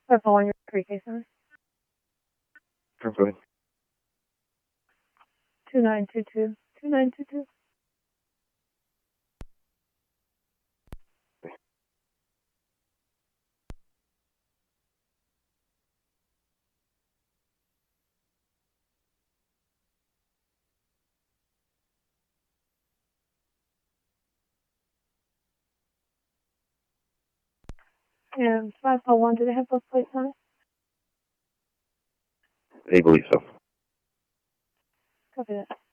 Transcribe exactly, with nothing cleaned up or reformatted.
five four one, your three K seven. Confirm. two nine two two. two nine two two. And five four one, do they have both plates on it? They believe so. Copy that.